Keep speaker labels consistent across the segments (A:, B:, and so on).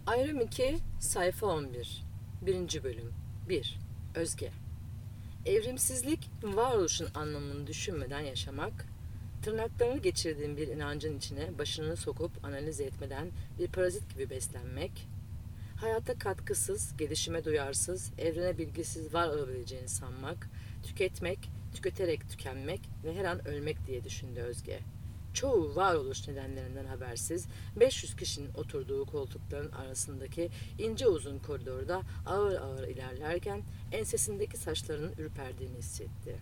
A: Ayrım 2, sayfa 11. 1. bölüm 1. Özge. Evrimsizlik, varoluşun anlamını düşünmeden yaşamak, tırnaklarını geçirdiğin bir inancın içine başını sokup analiz etmeden bir parazit gibi beslenmek, hayata katkısız, gelişime duyarsız, evrene bilgisiz var olabileceğini sanmak, tüketmek, tüketerek tükenmek ve her an ölmek diye düşündü Özge. Çoğu varoluş nedenlerinden habersiz 500 kişinin oturduğu koltukların arasındaki ince uzun koridorda ağır ağır ilerlerken ensesindeki saçlarının ürperdiğini hissetti.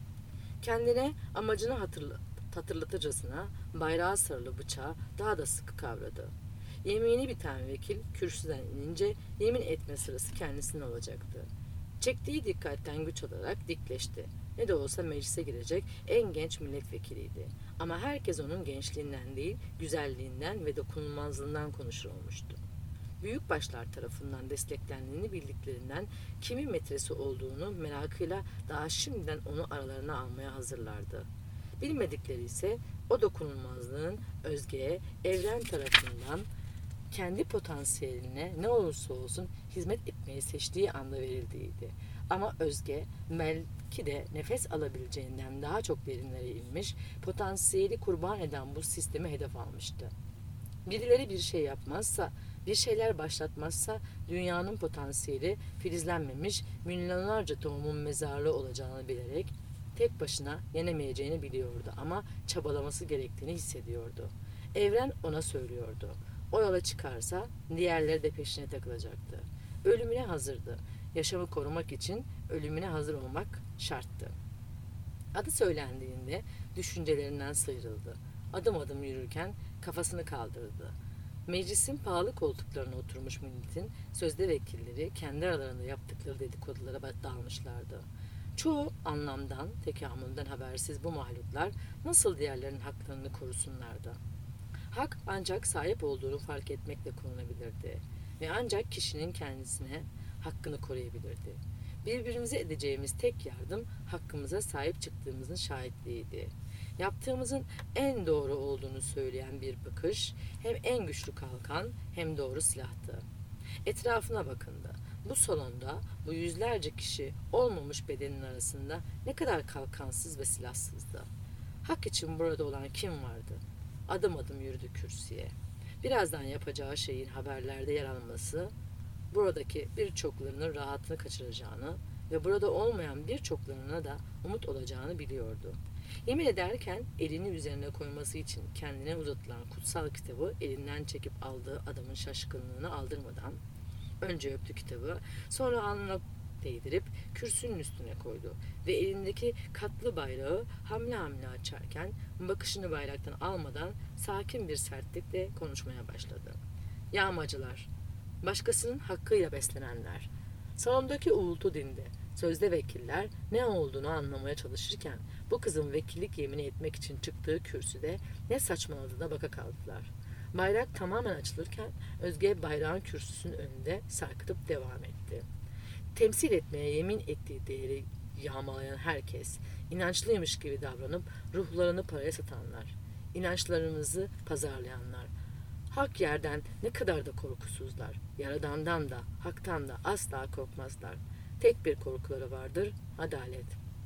A: Kendine amacını hatırlatırcasına bayrağa sarılı bıçağı daha da sıkı kavradı. Yemini biten vekil kürsüden inince yemin etme sırası kendisine olacaktı. Çektiği dikkatten güç alarak dikleşti. Ne de olsa meclise girecek en genç milletvekiliydi. Ama herkes onun gençliğinden değil, güzelliğinden ve dokunulmazlığından konuşur olmuştu. Büyükbaşlar tarafından desteklendiğini bildiklerinden kimin metresi olduğunu merakıyla daha şimdiden onu aralarına almaya hazırlardı. Bilmedikleri ise o dokunulmazlığın Özge'ye evren tarafından kendi potansiyeline ne olursa olsun hizmet etmeyi seçtiği anda verildiğiydi. Ama Özge belki de nefes alabileceğinden daha çok derinlere inmiş, potansiyeli kurban eden bu sistemi hedef almıştı. Birileri bir şey yapmazsa, bir şeyler başlatmazsa dünyanın potansiyeli filizlenmemiş milyonlarca tohumun mezarlığı olacağını bilerek tek başına yenemeyeceğini biliyordu ama çabalaması gerektiğini hissediyordu. Evren ona söylüyordu. O yola çıkarsa diğerleri de peşine takılacaktı. Ölümüne hazırdı. Yaşamı korumak için ölümüne hazır olmak şarttı. Adı söylendiğinde düşüncelerinden sıyrıldı. Adım adım yürürken kafasını kaldırdı. Meclisin pahalı koltuklarına oturmuş milletin sözde vekilleri kendi aralarında yaptıkları dedikodulara dalmışlardı. Çoğu anlamdan, tekamülden habersiz bu mahluklar nasıl diğerlerinin haklarını korusunlardı? Hak ancak sahip olduğunu fark etmekle korunabilirdi ve ancak kişinin kendisine hakkını koruyabilirdi. Birbirimize edeceğimiz tek yardım hakkımıza sahip çıktığımızın şahitliğiydi. Yaptığımızın en doğru olduğunu söyleyen bir bakış hem en güçlü kalkan hem doğru silahtı. Etrafına bakındı. Bu salonda bu yüzlerce kişi olmamış bedenin arasında ne kadar kalkansız ve silahsızdı. Hak için burada olan kim vardı? Adım adım yürüdü kürsüye. Birazdan yapacağı şeyin haberlerde yer alması, buradaki birçoklarının rahatını kaçıracağını ve burada olmayan birçoklarına da umut olacağını biliyordu. Yemin ederken elini üzerine koyması için kendine uzatılan kutsal kitabı elinden çekip aldığı adamın şaşkınlığını aldırmadan önce öptü kitabı, sonra alnına değdirip kürsünün üstüne koydu ve elindeki katlı bayrağı hamle hamle açarken bakışını bayraktan almadan sakin bir sertlikle konuşmaya başladı. Yağmacılar, başkasının hakkıyla beslenenler. Salondaki uğultu dindi. Sözde vekiller ne olduğunu anlamaya çalışırken bu kızın vekillik yemini etmek için çıktığı kürsüde ne saçmaladığına baka kaldılar. Bayrak tamamen açılırken Özge bayrağın kürsüsünün önünde sarkıtıp devam etti. Temsil etmeye yemin ettiği değeri yağmalayan herkes, inançlıymış gibi davranıp ruhlarını paraya satanlar, inançlarımızı pazarlayanlar, hak yerden ne kadar da korkusuzlar, Yaradan'dan da, haktan da asla korkmazlar. Tek bir korkuları vardır, adalet.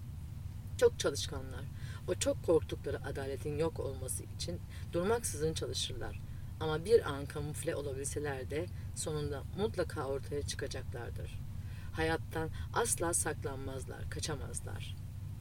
A: Çok çalışkanlar. O çok korktukları adaletin yok olması için durmaksızın çalışırlar. Ama bir an kamufle olabilseler de sonunda mutlaka ortaya çıkacaklardır. Hayattan asla saklanmazlar, kaçamazlar.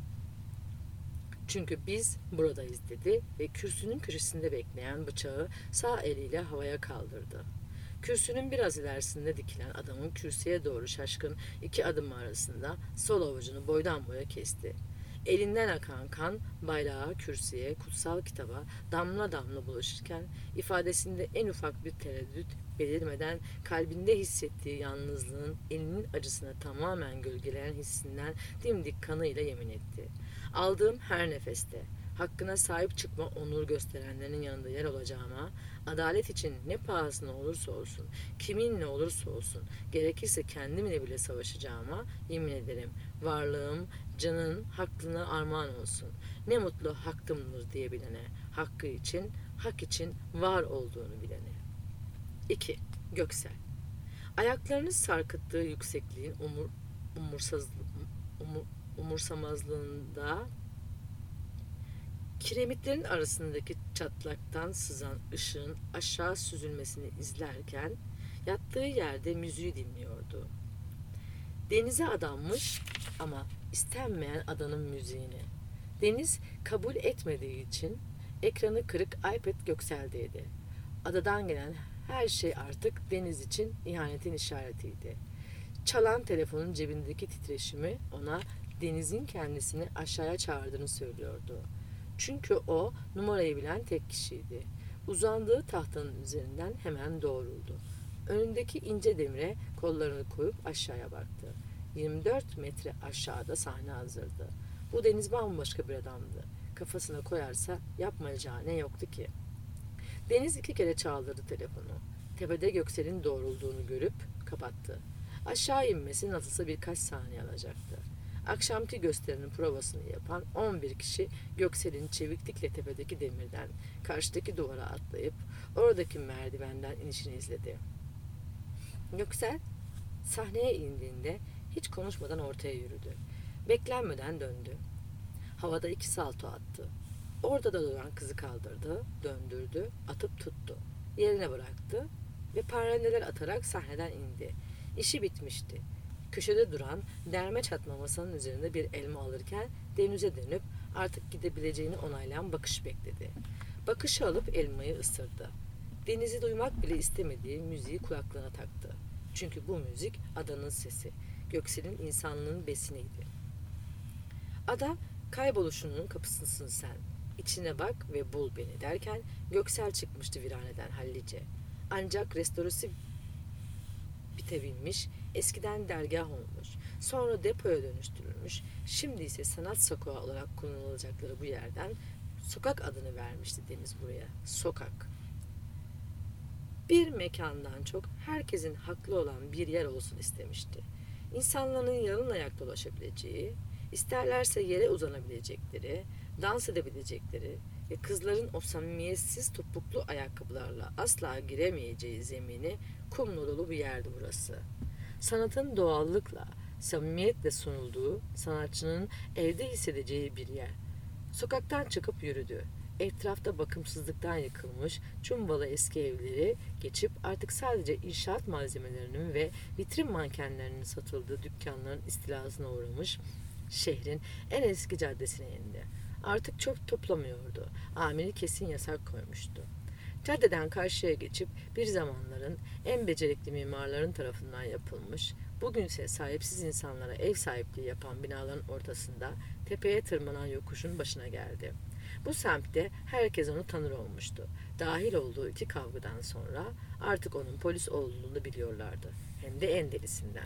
A: Çünkü biz buradayız dedi ve kürsünün köşesinde bekleyen bıçağı sağ eliyle havaya kaldırdı. Kürsünün biraz ilerisinde dikilen adamın kürsüye doğru şaşkın iki adım arasında sol avucunu boydan boya kesti. Elinden akan kan bayrağa, kürsüye, kutsal kitaba damla damla bulaşırken ifadesinde en ufak bir tereddüt belirmeden kalbinde hissettiği yalnızlığın elinin acısını tamamen gölgeleyen hissinden dimdik kanıyla yemin etti. Aldığım her nefeste hakkına sahip çıkma onur gösterenlerin yanında yer olacağıma, adalet için ne pahasına olursa olsun, kiminle olursa olsun, gerekirse kendimle bile savaşacağıma yemin ederim. Varlığım, canın hakkına armağan olsun. Ne mutlu hakkımdır diyebilene, hakkı için, hak için var olduğunu bilene. 2. Göksel. Ayaklarını sarkıttığı yüksekliğin umur- umursamazlığında, kiremitlerin arasındaki çatlaktan sızan ışığın aşağı süzülmesini izlerken yattığı yerde müziği dinliyordu. Denize adanmış ama istenmeyen adanın müziğini. Deniz kabul etmediği için ekranı kırık iPad Göksel'deydi. Adadan gelen her şey artık Deniz için ihanetin işaretiydi. Çalan telefonun cebindeki titreşimi ona Deniz'in kendisini aşağıya çağırdığını söylüyordu. Çünkü o numarayı bilen tek kişiydi. Uzandığı tahtanın üzerinden hemen doğruldu. Önündeki ince demire kollarını koyup aşağıya baktı. 24 metre aşağıda sahne hazırdı. Bu Deniz bambaşka bir adamdı. Kafasına koyarsa yapmayacağı ne yoktu ki? Deniz 2 kere çaldırdı telefonu. Tepede Göksel'in doğrulduğunu görüp kapattı. Aşağı inmesi nasılsa birkaç saniye alacaktı. Akşamki gösterinin provasını yapan 11 kişi Göksel'in çeviklikle tepedeki demirden karşıdaki duvara atlayıp oradaki merdivenden inişini izledi. Göksel sahneye indiğinde hiç konuşmadan ortaya yürüdü. Beklenmeden döndü. Havada 2 salto attı. Orada da duran kızı kaldırdı, döndürdü, atıp tuttu. Yerine bıraktı ve parandeler atarak sahneden indi. İşi bitmişti. Köşede duran derme çatma masanın üzerinde bir elma alırken Deniz'e dönüp artık gidebileceğini onaylayan bakış bekledi. Bakışı alıp elmayı ısırdı. Deniz'i duymak bile istemediği müziği kulaklığına taktı. Çünkü bu müzik adanın sesi, Göksel'in insanlığın besiniydi. Ada kayboluşunun kapısısın sen. İçine bak ve bul beni derken Göksel çıkmıştı viraneden hallice. Ancak restorası bitebilmiş, eskiden dergah olmuş, sonra depoya dönüştürülmüş, şimdi ise sanat sokağı olarak kullanılacakları bu yerden sokak adını vermişti Deniz buraya. Sokak. Bir mekandan çok herkesin haklı olan bir yer olsun istemişti. İnsanların yalın ayak dolaşabileceği, isterlerse yere uzanabilecekleri, dans edebilecekleri ve kızların o samimiyetsiz topuklu ayakkabılarla asla giremeyeceği zemini kumla dolu bir yerdi burası. Sanatın doğallıkla, samimiyetle sunulduğu, sanatçının evde hissedeceği bir yer. Sokaktan çıkıp yürüdü. Etrafta bakımsızlıktan yıkılmış cumbalı eski evleri geçip artık sadece inşaat malzemelerinin ve vitrin mankenlerinin satıldığı dükkanların istilasına uğramış şehrin en eski caddesine indi. Artık çöp toplamıyordu. Amiri kesin yasak koymuştu. Caddeden karşıya geçip bir zamanların en becerikli mimarların tarafından yapılmış, bugünse sahipsiz insanlara ev sahipliği yapan binaların ortasında tepeye tırmanan yokuşun başına geldi. Bu semtte herkes onu tanır olmuştu. Dahil olduğu 2 kavgadan sonra artık onun polis olduğunu biliyorlardı. Hem de en delisinden.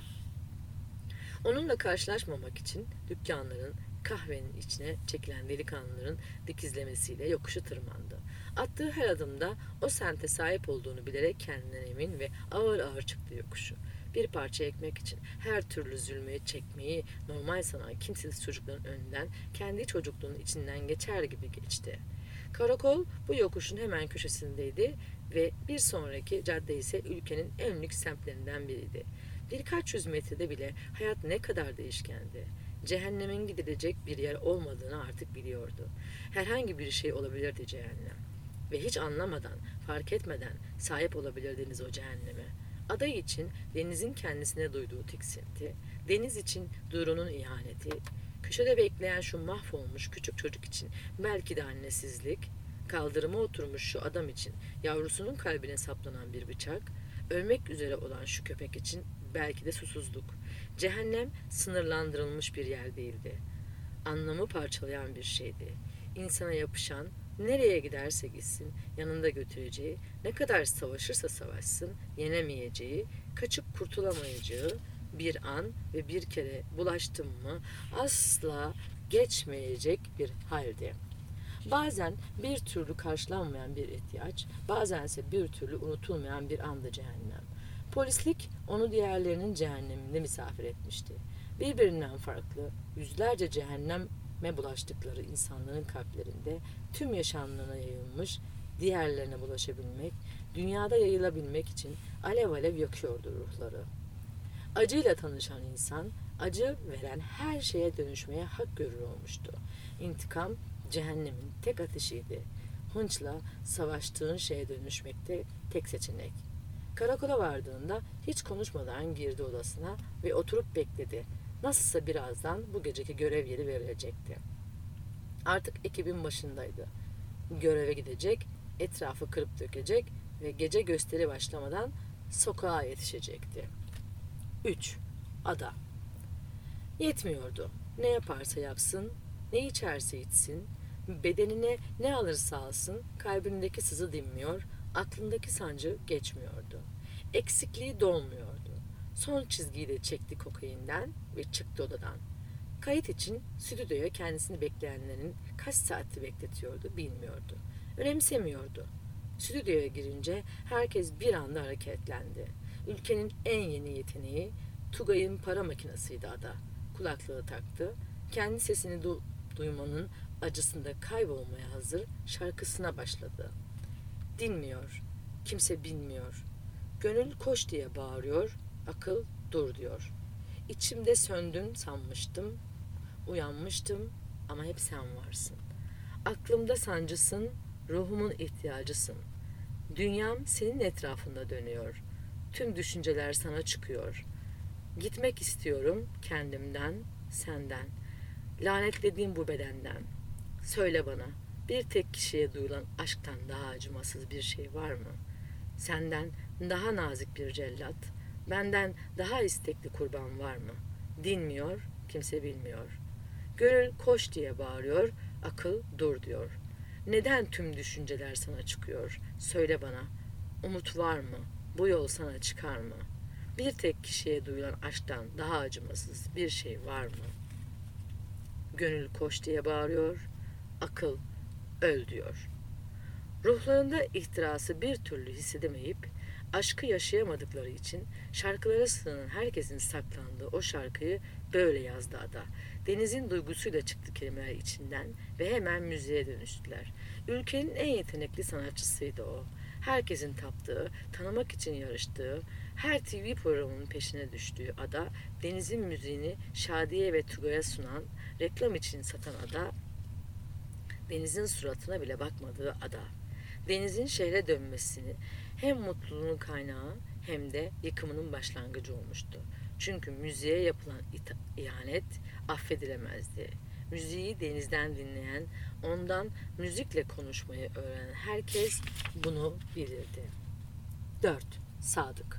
A: Onunla karşılaşmamak için dükkanların, kahvenin içine çekilen delikanlıların dikizlemesiyle yokuşu tırmandı. Attığı her adımda o semte sahip olduğunu bilerek kendinden emin ve ağır ağır çıktı yokuşu. Bir parça ekmek için her türlü zulmü çekmeyi normal sanan kimsesiz çocukların önünden kendi çocukluğunun içinden geçer gibi geçti. Karakol bu yokuşun hemen köşesindeydi ve bir sonraki cadde ise ülkenin en lüks semtlerinden biriydi. Birkaç yüz metrede bile hayat ne kadar değişkendi. Cehennemin gidilecek bir yer olmadığını artık biliyordu. Herhangi bir şey olabilirdi cehennem. Ve hiç anlamadan, fark etmeden sahip olabilirdiniz o cehenneme. Ada için Deniz'in kendisine duyduğu tiksinti, Deniz için Duru'nun ihaneti, köşede bekleyen şu mahvolmuş küçük çocuk için belki de annesizlik, kaldırıma oturmuş şu adam için yavrusunun kalbine saplanan bir bıçak, ölmek üzere olan şu köpek için belki de susuzluk. Cehennem sınırlandırılmış bir yer değildi. Anlamı parçalayan bir şeydi. İnsana yapışan, nereye giderse gitsin yanında götüreceği, ne kadar savaşırsa savaşsın yenemeyeceği, kaçıp kurtulamayacağı bir an ve bir kere bulaştım mı asla geçmeyecek bir haldi. Bazen bir türlü karşılanmayan bir ihtiyaç, bazense bir türlü unutulmayan bir andı cehennem. Polislik onu diğerlerinin cehenneminde misafir etmişti. Birbirinden farklı, yüzlerce cehenneme bulaştıkları insanların kalplerinde tüm yaşamlarına yayılmış, diğerlerine bulaşabilmek, dünyada yayılabilmek için alev alev yakıyordu ruhları. Acıyla tanışan insan, acı veren her şeye dönüşmeye hak görür olmuştu. İntikam, cehennemin tek ateşiydi. Hınçla savaştığın şeye dönüşmekte tek seçenek. Karakola vardığında hiç konuşmadan girdi odasına ve oturup bekledi. Nasılsa birazdan bu geceki görev yeri verilecekti. Artık ekibin başındaydı. Göreve gidecek, etrafı kırıp dökecek ve gece gösteri başlamadan sokağa yetişecekti. 3. Ada. Yetmiyordu. Ne yaparsa yapsın, ne içerse içsin, bedenine ne alırsa alsın, kalbindeki sızı dinmiyor, aklındaki sancı geçmiyordu. Eksikliği dolmuyordu. Son çizgiyi de çekti kokainden ve çıktı odadan. Kayıt için stüdyoya kendisini bekleyenlerin kaç saati bekletiyordu bilmiyordu. Önemsemiyordu. Stüdyoya girince herkes bir anda hareketlendi. Ülkenin en yeni yeteneği Tugay'ın para makinesiydi Ada. Kulaklığı taktı. Kendi sesini duymanın acısında kaybolmaya hazır şarkısına başladı. Dinmiyor. Kimse bilmiyor. Gönül koş diye bağırıyor. Akıl dur diyor. İçimde söndün sanmıştım. Uyanmıştım ama hep sen varsın. Aklımda sancısın, ruhumun ihtiyacısın. Dünyam senin etrafında dönüyor. Tüm düşünceler sana çıkıyor. Gitmek istiyorum kendimden, senden. Lanetlediğim bu bedenden. Söyle bana, bir tek kişiye duyulan aşktan daha acımasız bir şey var mı? Senden daha nazik bir cellat, benden daha istekli kurban var mı? Dinmiyor, kimse bilmiyor. Gönül koş diye bağırıyor, akıl dur diyor. Neden tüm düşünceler sana çıkıyor? Söyle bana, umut var mı? Bu yol sana çıkar mı? Bir tek kişiye duyulan aşktan daha acımasız bir şey var mı? Gönül koş diye bağırıyor, akıl öl diyor. Ruhlarında ihtirası bir türlü hissedemeyip, aşkı yaşayamadıkları için şarkılara sığınan herkesin saklandığı o şarkıyı böyle yazdı Ada. Denizin duygusuyla çıktı kelimeler içinden ve hemen müziğe dönüştüler. Ülkenin en yetenekli sanatçısıydı o. Herkesin taptığı, tanımak için yarıştığı, her TV programının peşine düştüğü Ada, Deniz'in müziğini Şadiye ve Tugay'a sunan, reklam için satan Ada, Deniz'in suratına bile bakmadığı Ada. Deniz'in şehre dönmesini hem mutluluğun kaynağı hem de yıkımının başlangıcı olmuştu. Çünkü müziğe yapılan ihanet affedilemezdi. Müziği Deniz'den dinleyen, ondan müzikle konuşmayı öğrenen herkes bunu bilirdi. 4. Sadık.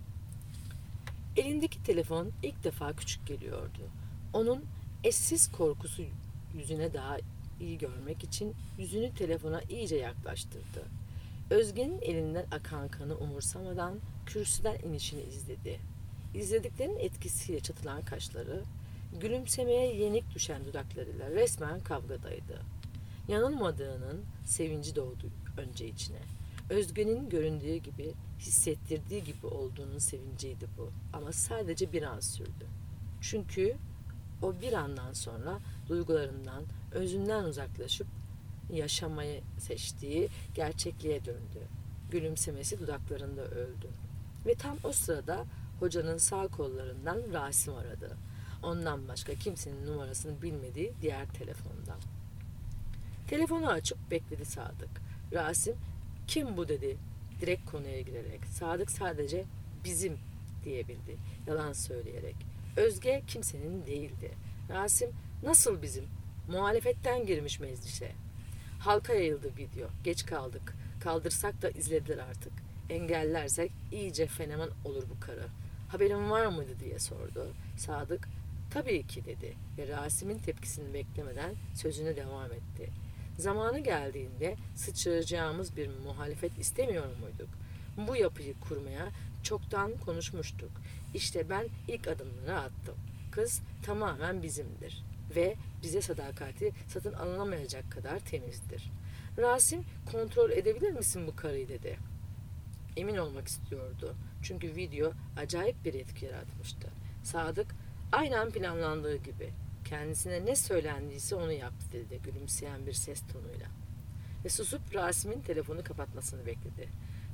A: Elindeki telefon ilk defa küçük geliyordu. Onun eşsiz korkusu yüzüne daha iyi görmek için yüzünü telefona iyice yaklaştırdı. Özge'nin elinden akan kanı umursamadan kürsüden inişini izledi. İzlediklerinin etkisiyle çatılan kaşları, gülümsemeye yenik düşen dudaklarıyla resmen kavgadaydı. Yanılmadığının sevinci doğdu önce içine. Özge'nin göründüğü gibi, hissettirdiği gibi olduğunun sevinciydi bu. Ama sadece bir an sürdü. Çünkü o bir andan sonra duygularından, özünden uzaklaşıp yaşamayı seçtiği gerçekliğe döndü. Gülümsemesi dudaklarında öldü. Ve tam o sırada hocanın sağ kollarından Rasim aradı. Ondan başka kimsenin numarasını bilmediği diğer telefondan. Telefonu açıp bekledi Sadık. Rasim, kim bu dedi direkt konuya girerek. Sadık sadece bizim diyebildi yalan söyleyerek. Özge kimsenin değildi. Rasim, nasıl bizim? Muhalefetten girmiş meclise. Halka yayıldı video. Geç kaldık. Kaldırsak da izlediler artık. Engellersek iyice fenomen olur bu karı. Haberin var mıydı diye sordu. Sadık, tabii ki dedi ve Rasim'in tepkisini beklemeden sözüne devam etti. Zamanı geldiğinde sıçrayacağımız bir muhalefet istemiyor muyduk? Bu yapıyı kurmaya çoktan konuşmuştuk. İşte ben ilk adımları attım. Kız tamamen bizimdir ve bize sadakati satın alınamayacak kadar temizdir. Rasim, kontrol edebilir misin bu karıyı dedi. Emin olmak istiyordu. Çünkü video acayip bir etki yaratmıştı. Sadık, aynen planlandığı gibi. Kendisine ne söylendiyse onu yaptı dedi gülümseyen bir ses tonuyla. Ve susup Rasim'in telefonu kapatmasını bekledi.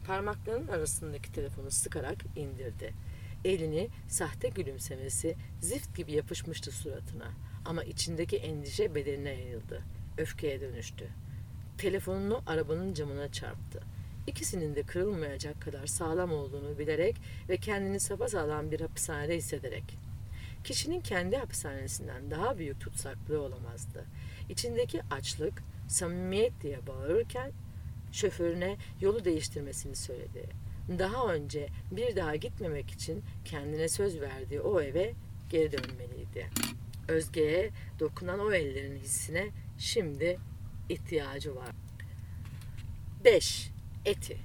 A: Parmaklarının arasındaki telefonu sıkarak indirdi. Elini sahte gülümsemesi zift gibi yapışmıştı suratına. Ama içindeki endişe bedenine yayıldı. Öfkeye dönüştü. Telefonunu arabanın camına çarptı. İkisinin de kırılmayacak kadar sağlam olduğunu bilerek ve kendini sapasağlam bir hapishanede hissederek. Kişinin kendi hapishanesinden daha büyük tutsaklığı olamazdı. İçindeki açlık, samimiyet diye bağırırken şoförüne yolu değiştirmesini söyledi. Daha önce bir daha gitmemek için kendine söz verdiği o eve geri dönmeliydi. Özge'ye dokunan o ellerin hissine şimdi ihtiyacı var. 5. Eti.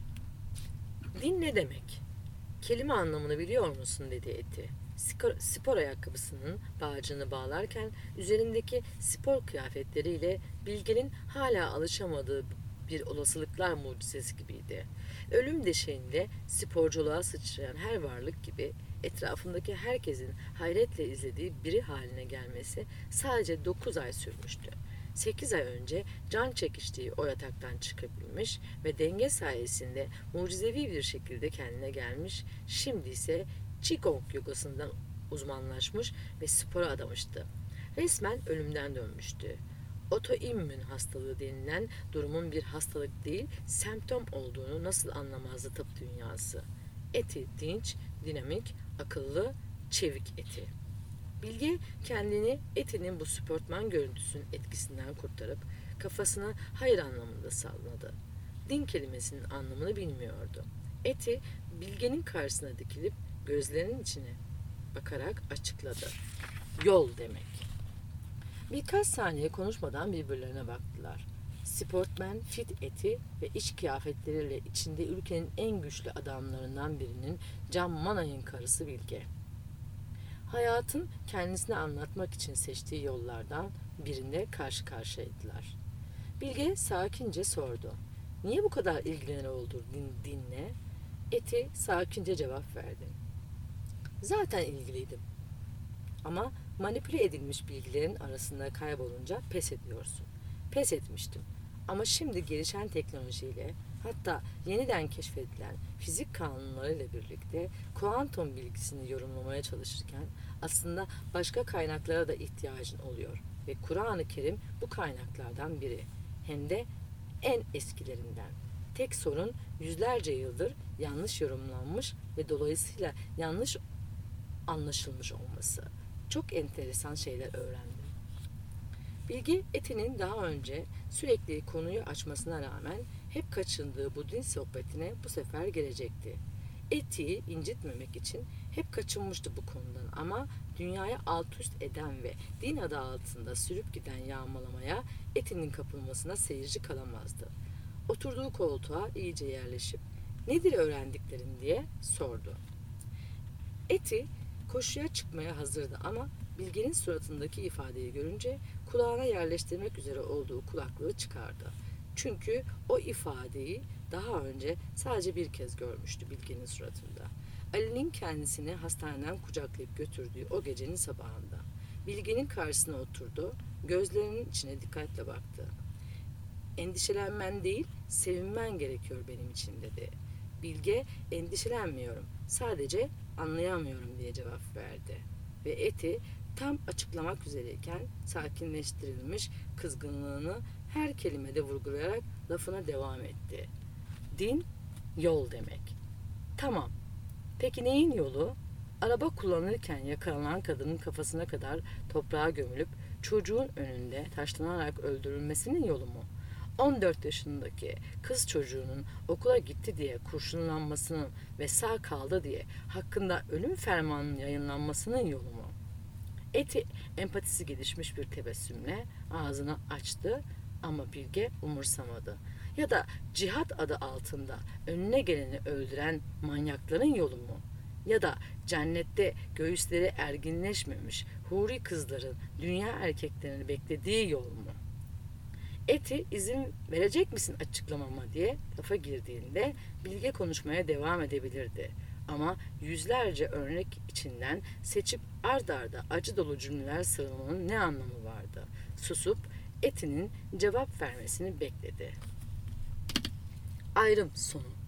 A: Din ne demek? Kelime anlamını biliyor musun dedi Eti. Spor ayakkabısının bağcığını bağlarken üzerindeki spor kıyafetleriyle Bilge'nin hala alışamadığı bir olasılıklar mucizesi gibiydi. Ölüm deşeğinde sporculuğa sıçrayan her varlık gibi etrafındaki herkesin hayretle izlediği biri haline gelmesi sadece 9 ay sürmüştü. 8 ay önce can çekiştiği o yataktan çıkabilmiş ve denge sayesinde mucizevi bir şekilde kendine gelmiş, şimdi ise Qigong yogasından uzmanlaşmış ve spora adamıştı. Resmen ölümden dönmüştü. Otoimmün hastalığı denilen durumun bir hastalık değil, semptom olduğunu nasıl anlamazdı tıp dünyası? Eti dinç, dinamik, akıllı, çevik Eti. Bilge kendini Eti'nin bu sportman görüntüsünün etkisinden kurtarıp kafasına hayır anlamında salladı. Din kelimesinin anlamını bilmiyordu. Eti Bilge'nin karşısına dikilip gözlerinin içine bakarak açıkladı. Yol demek. Birkaç saniye konuşmadan birbirlerine baktılar. Sportman fit Eti ve iç kıyafetleriyle içinde ülkenin en güçlü adamlarından birinin Can Manay'ın karısı Bilge. Hayatın kendisine anlatmak için seçtiği yollardan birinde karşı karşıyaydılar. Bilge sakince sordu. Niye bu kadar ilgilenen oldun dinle? Eti sakince cevap verdi. Zaten ilgiliydim. Ama manipüle edilmiş bilgilerin arasında kaybolunca pes ediyorsun. Pes etmiştim. Ama şimdi gelişen teknolojiyle, hatta yeniden keşfedilen fizik kanunlarıyla birlikte kuantum bilgisini yorumlamaya çalışırken aslında başka kaynaklara da ihtiyacın oluyor. Ve Kur'an-ı Kerim bu kaynaklardan biri. Hem de en eskilerinden. Tek sorun yüzlerce yıldır yanlış yorumlanmış ve dolayısıyla yanlış anlaşılmış olması. Çok enteresan şeyler öğrendim. Bilge Eti'nin daha önce sürekli konuyu açmasına rağmen hep kaçındığı bu din sohbetine bu sefer gelecekti. Eti'yi incitmemek için hep kaçınmıştı bu konudan ama dünyaya alt üst eden ve din adı altında sürüp giden yağmalamaya Eti'nin kapılmasına seyirci kalamazdı. Oturduğu koltuğa iyice yerleşip nedir öğrendiklerin diye sordu. Eti koşuya çıkmaya hazırdı ama Bilge'nin suratındaki ifadeyi görünce kulağına yerleştirmek üzere olduğu kulaklığı çıkardı. Çünkü o ifadeyi daha önce sadece bir kez görmüştü Bilge'nin suratında. Ali'nin kendisini hastaneden kucaklayıp götürdüğü o gecenin sabahında. Bilge'nin karşısına oturdu, gözlerinin içine dikkatle baktı. Endişelenmen değil, sevinmen gerekiyor benim için dedi. Bilge, endişelenmiyorum, sadece anlayamıyorum diye cevap verdi. Ve Eti tam açıklamak üzereyken sakinleştirilmiş kızgınlığını her kelimede vurgulayarak lafına devam etti. Din, yol demek. Tamam, peki neyin yolu? Araba kullanırken yakalanan kadının kafasına kadar toprağa gömülüp çocuğun önünde taşlanarak öldürülmesinin yolu mu? 14 yaşındaki kız çocuğunun okula gitti diye kurşunlanmasının ve sağ kaldı diye hakkında ölüm fermanının yayınlanmasının yolu mu? Eti empatisi gelişmiş bir tebessümle ağzını açtı ama Bilge umursamadı. Ya da cihat adı altında önüne geleni öldüren manyakların yolu mu? Ya da cennette göğüsleri erginleşmemiş huri kızların dünya erkeklerini beklediği yol mu? Eti izin verecek misin açıklamama diye lafa girdiğinde Bilge konuşmaya devam edebilirdi. Ama yüzlerce örnek içinden seçip ard arda acı dolu cümleler sıralamanın ne anlamı vardı? Susup Eti'nin cevap vermesini bekledi. Ayrım sonu.